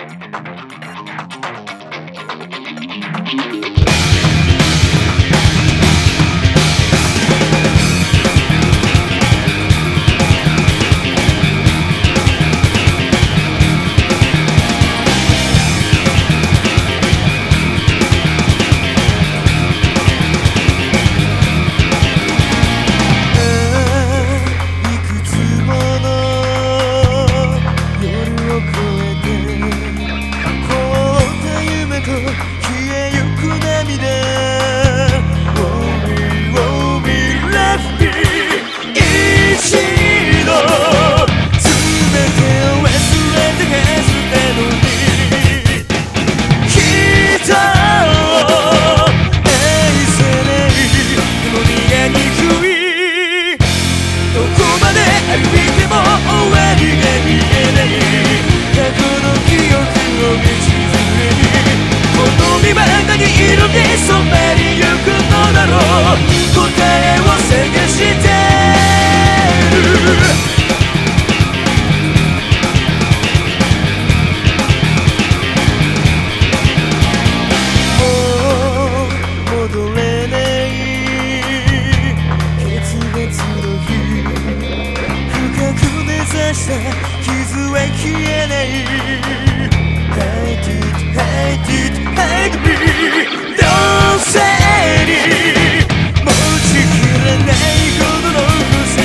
傷は消えない Hate it, hate it, hate me Don't say it 持ちきれないほどの星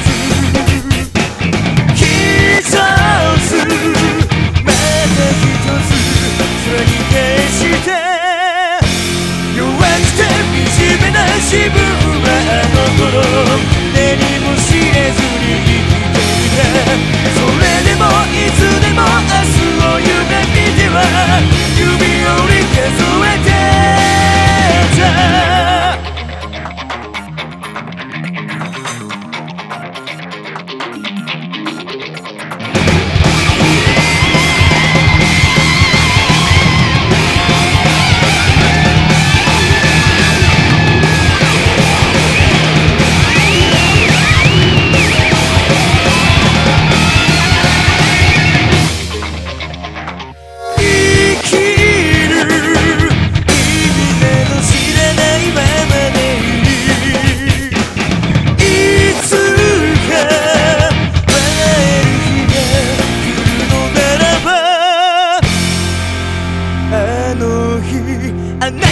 屑一つまた一つ空に返して弱くて惨めな自分はあの頃何も知れずにそれでもいつでも明日を夢見ては指折り数えてあなたの言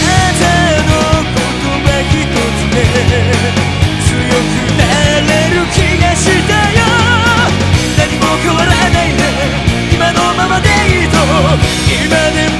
葉一つで強くなれる気がしたよ何も変わらないね今のままでいいと今でも